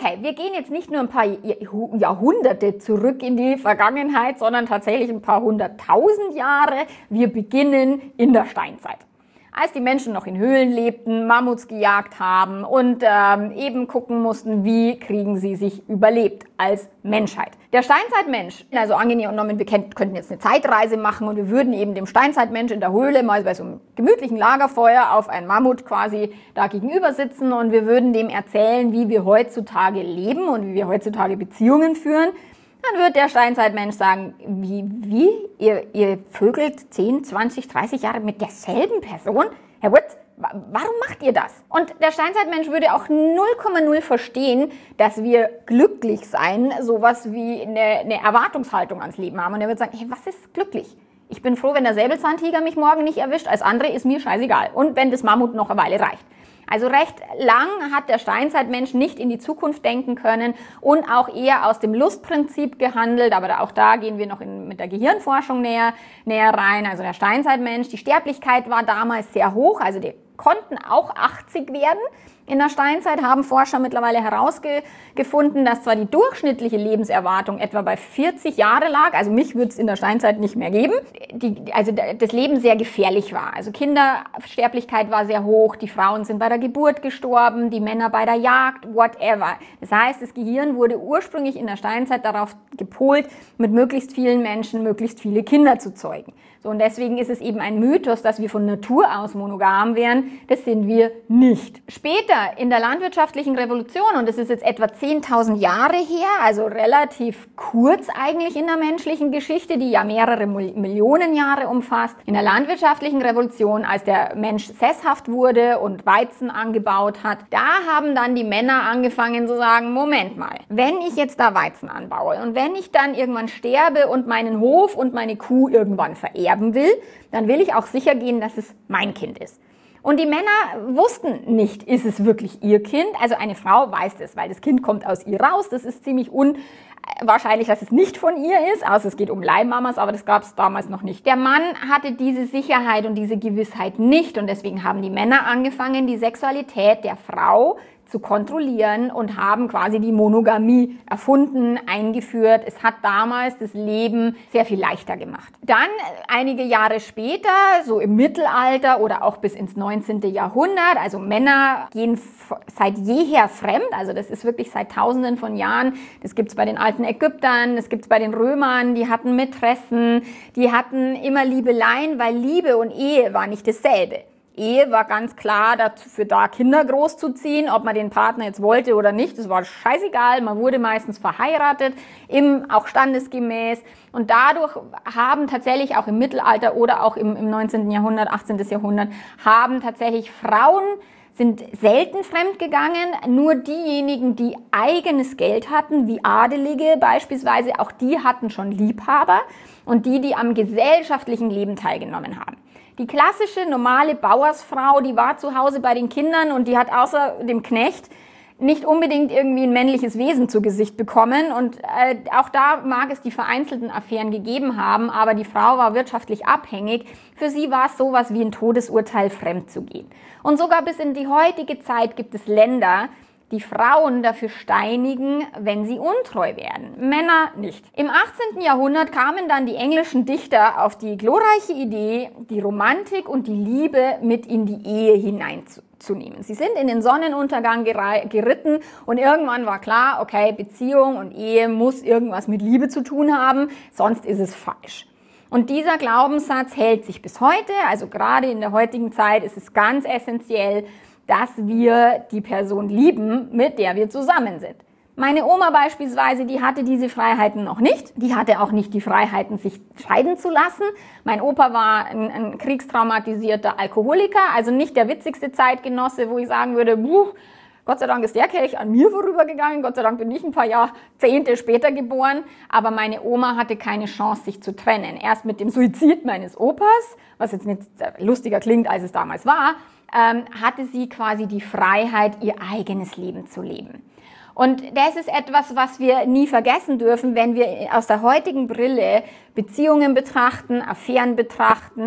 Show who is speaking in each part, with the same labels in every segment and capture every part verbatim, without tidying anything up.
Speaker 1: okay, wir gehen jetzt nicht nur ein paar Jahrhunderte zurück in die Vergangenheit, sondern tatsächlich ein paar hunderttausend Jahre. Wir beginnen in der Steinzeit. Als die Menschen noch in Höhlen lebten, Mammuts gejagt haben und ähm, eben gucken mussten, wie kriegen sie sich überlebt als Menschheit. Der Steinzeitmensch, also angenommen, wir könnten jetzt eine Zeitreise machen und wir würden eben dem Steinzeitmensch in der Höhle mal bei so einem gemütlichen Lagerfeuer auf einen Mammut quasi da gegenüber sitzen und wir würden dem erzählen, wie wir heutzutage leben und wie wir heutzutage Beziehungen führen. Dann wird der Steinzeitmensch sagen, wie, wie, ihr, ihr vögelt zehn, zwanzig, dreißig Jahre mit derselben Person? Herr Witz, warum macht ihr das? Und der Steinzeitmensch würde auch null Komma null verstehen, dass wir glücklich sein, sowas wie eine, eine Erwartungshaltung ans Leben haben. Und er würde sagen, hey, was ist glücklich? Ich bin froh, wenn der Säbelzahntiger mich morgen nicht erwischt, als andere ist mir scheißegal. Und wenn das Mammut noch eine Weile reicht. Also recht lang hat der Steinzeitmensch nicht in die Zukunft denken können und auch eher aus dem Lustprinzip gehandelt, aber auch da gehen wir noch in, mit der Gehirnforschung näher, näher rein. Also der Steinzeitmensch, die Sterblichkeit war damals sehr hoch, also die konnten auch achtzig werden. In der Steinzeit haben Forscher mittlerweile herausgefunden, dass zwar die durchschnittliche Lebenserwartung etwa bei vierzig Jahre lag, also mich würde es in der Steinzeit nicht mehr geben, die, also das Leben sehr gefährlich war. Also Kindersterblichkeit war sehr hoch, die Frauen sind bei der Geburt gestorben, die Männer bei der Jagd, whatever. Das heißt, das Gehirn wurde ursprünglich in der Steinzeit darauf gepolt, mit möglichst vielen Menschen möglichst viele Kinder zu zeugen. So, und deswegen ist es eben ein Mythos, dass wir von Natur aus monogam wären. Das sind wir nicht. Später in der landwirtschaftlichen Revolution, und das ist jetzt etwa zehntausend Jahre her, also relativ kurz eigentlich in der menschlichen Geschichte, die ja mehrere Millionen Jahre umfasst. In der landwirtschaftlichen Revolution, als der Mensch sesshaft wurde und Weizen angebaut hat, da haben dann die Männer angefangen zu sagen, Moment mal, wenn ich jetzt da Weizen anbaue und wenn ich dann irgendwann sterbe und meinen Hof und meine Kuh irgendwann vererbe, will, dann will ich auch sicher gehen, dass es mein Kind ist. Und die Männer wussten nicht, ist es wirklich ihr Kind? Also eine Frau weiß das, weil das Kind kommt aus ihr raus. Das ist ziemlich unwahrscheinlich, dass es nicht von ihr ist, außer es geht um Leihmamas, aber das gab es damals noch nicht. Der Mann hatte diese Sicherheit und diese Gewissheit nicht und deswegen haben die Männer angefangen, die Sexualität der Frau zu kontrollieren und haben quasi die Monogamie erfunden, eingeführt. Es hat damals das Leben sehr viel leichter gemacht. Dann einige Jahre später, so im Mittelalter oder auch bis ins neunzehnten Jahrhundert, also Männer gehen seit jeher fremd, also das ist wirklich seit Tausenden von Jahren. Das gibt es bei den alten Ägyptern, das gibt es bei den Römern, die hatten Mätressen, die hatten immer Liebeleien, weil Liebe und Ehe war nicht dasselbe. Ehe war ganz klar dafür da, Kinder großzuziehen, ob man den Partner jetzt wollte oder nicht, das war scheißegal, man wurde meistens verheiratet, im, auch standesgemäß und dadurch haben tatsächlich auch im Mittelalter oder auch im, im neunzehnten Jahrhundert, achtzehnten Jahrhundert, haben tatsächlich Frauen sind selten fremdgegangen, nur diejenigen, die eigenes Geld hatten, wie Adelige beispielsweise, auch die hatten schon Liebhaber und die, die am gesellschaftlichen Leben teilgenommen haben. Die klassische, normale Bauersfrau, die war zu Hause bei den Kindern und die hat außer dem Knecht nicht unbedingt irgendwie ein männliches Wesen zu Gesicht bekommen. Und äh, auch da mag es die vereinzelten Affären gegeben haben, aber die Frau war wirtschaftlich abhängig. Für sie war es sowas wie ein Todesurteil, fremd zu gehen. Und sogar bis in die heutige Zeit gibt es Länder, die Frauen dafür steinigen, wenn sie untreu werden. Männer nicht. Im achtzehnten Jahrhundert kamen dann die englischen Dichter auf die glorreiche Idee, die Romantik und die Liebe mit in die Ehe hineinzunehmen. Sie sind in den Sonnenuntergang geritten und irgendwann war klar, okay, Beziehung und Ehe muss irgendwas mit Liebe zu tun haben, sonst ist es falsch. Und dieser Glaubenssatz hält sich bis heute, also gerade in der heutigen Zeit ist es ganz essentiell, dass wir die Person lieben, mit der wir zusammen sind. Meine Oma beispielsweise, die hatte diese Freiheiten noch nicht. Die hatte auch nicht die Freiheiten, sich scheiden zu lassen. Mein Opa war ein, ein kriegstraumatisierter Alkoholiker, also nicht der witzigste Zeitgenosse, wo ich sagen würde, buh, Gott sei Dank ist der Kelch an mir vorübergegangen, Gott sei Dank bin ich ein paar Jahrzehnte später geboren, aber meine Oma hatte keine Chance, sich zu trennen. Erst mit dem Suizid meines Opas, was jetzt nicht lustiger klingt, als es damals war, ähm, hatte sie quasi die Freiheit, ihr eigenes Leben zu leben. Und das ist etwas, was wir nie vergessen dürfen, wenn wir aus der heutigen Brille Beziehungen betrachten, Affären betrachten,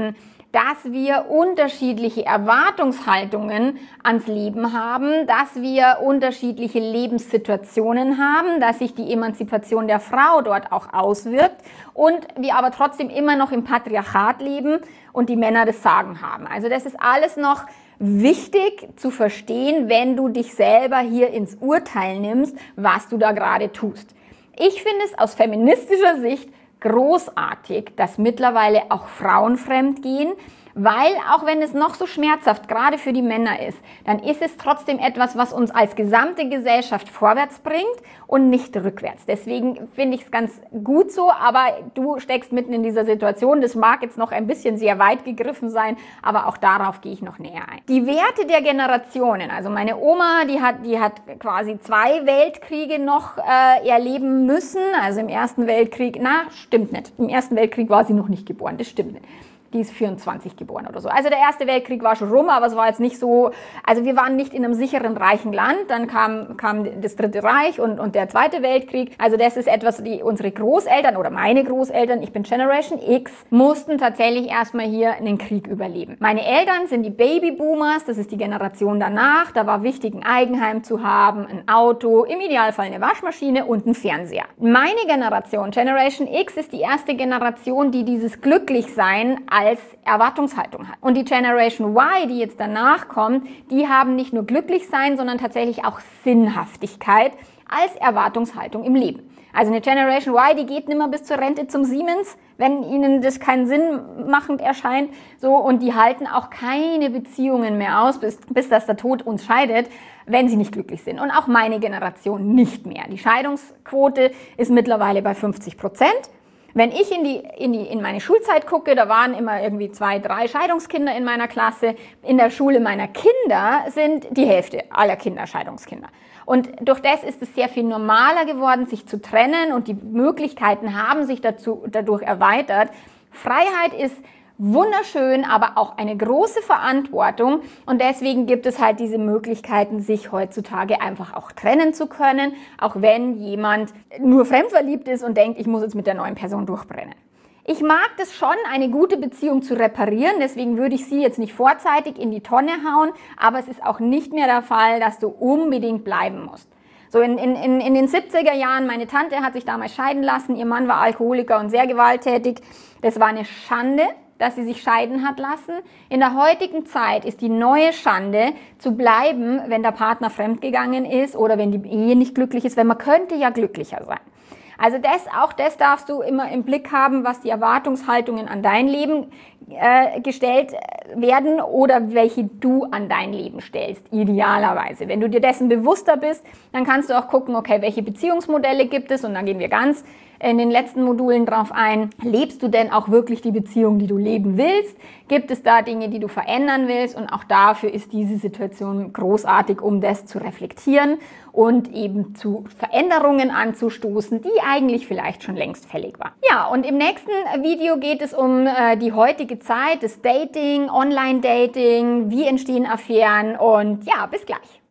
Speaker 1: dass wir unterschiedliche Erwartungshaltungen ans Leben haben, dass wir unterschiedliche Lebenssituationen haben, dass sich die Emanzipation der Frau dort auch auswirkt und wir aber trotzdem immer noch im Patriarchat leben und die Männer das Sagen haben. Also das ist alles noch wichtig zu verstehen, wenn du dich selber hier ins Urteil nimmst, was du da gerade tust. Ich finde es aus feministischer Sicht großartig, dass mittlerweile auch Frauen fremdgehen, weil auch wenn es noch so schmerzhaft gerade für die Männer ist, dann ist es trotzdem etwas, was uns als gesamte Gesellschaft vorwärts bringt und nicht rückwärts. Deswegen finde ich es ganz gut so, aber du steckst mitten in dieser Situation. Das mag jetzt noch ein bisschen sehr weit gegriffen sein, aber auch darauf gehe ich noch näher ein. Die Werte der Generationen, also meine Oma, die hat, die hat quasi zwei Weltkriege noch äh, erleben müssen, also im Ersten Weltkrieg, na, stimmt nicht, im Ersten Weltkrieg war sie noch nicht geboren, das stimmt nicht. Die ist vierundzwanzig geboren oder so. Also der Erste Weltkrieg war schon rum, aber es war jetzt nicht so, also wir waren nicht in einem sicheren, reichen Land. Dann kam, kam das Dritte Reich und, und der Zweite Weltkrieg. Also das ist etwas, die unsere Großeltern oder meine Großeltern, ich bin Generation X, mussten tatsächlich erstmal hier einen Krieg überleben. Meine Eltern sind die Babyboomers, das ist die Generation danach. Da war wichtig, ein Eigenheim zu haben, ein Auto, im Idealfall eine Waschmaschine und ein Fernseher. Meine Generation, Generation X, ist die erste Generation, die dieses Glücklichsein als Erwartungshaltung hat. Und die Generation Y, die jetzt danach kommt, die haben nicht nur Glücklichsein, sondern tatsächlich auch Sinnhaftigkeit als Erwartungshaltung im Leben. Also eine Generation Y, die geht nimmer bis zur Rente zum Siemens, wenn ihnen das keinen Sinn machend erscheint. So, und die halten auch keine Beziehungen mehr aus, bis, bis dass der Tod uns scheidet, wenn sie nicht glücklich sind. Und auch meine Generation nicht mehr. Die Scheidungsquote ist mittlerweile bei fünfzig Prozent. Wenn ich in, die, in, die, in meine Schulzeit gucke, da waren immer irgendwie zwei, drei Scheidungskinder in meiner Klasse. In der Schule meiner Kinder sind die Hälfte aller Kinder Scheidungskinder. Und durch das ist es sehr viel normaler geworden, sich zu trennen und die Möglichkeiten haben sich dazu, dadurch erweitert. Freiheit ist wunderschön, aber auch eine große Verantwortung und deswegen gibt es halt diese Möglichkeiten, sich heutzutage einfach auch trennen zu können, auch wenn jemand nur fremdverliebt ist und denkt, ich muss jetzt mit der neuen Person durchbrennen. Ich mag das schon, eine gute Beziehung zu reparieren, deswegen würde ich sie jetzt nicht vorzeitig in die Tonne hauen, aber es ist auch nicht mehr der Fall, dass du unbedingt bleiben musst. So in, in, in den siebziger Jahren, meine Tante hat sich damals scheiden lassen, ihr Mann war Alkoholiker und sehr gewalttätig, das war eine Schande, dass sie sich scheiden hat lassen. In der heutigen Zeit ist die neue Schande zu bleiben, wenn der Partner fremdgegangen ist oder wenn die Ehe nicht glücklich ist, weil man könnte ja glücklicher sein. Also das, auch das darfst du immer im Blick haben, was die Erwartungshaltungen an dein Leben äh, gestellt werden oder welche du an dein Leben stellst, idealerweise. Wenn du dir dessen bewusster bist, dann kannst du auch gucken, okay, welche Beziehungsmodelle gibt es und dann gehen wir ganz in den letzten Modulen drauf ein. Lebst du denn auch wirklich die Beziehung, die du leben willst? Gibt es da Dinge, die du verändern willst? Und auch dafür ist diese Situation großartig, um das zu reflektieren und eben zu Veränderungen anzustoßen, die eigentlich vielleicht schon längst fällig waren. Ja, und im nächsten Video geht es um äh, die heutige Zeit, das Dating, Online-Dating, wie entstehen Affären und ja, bis gleich.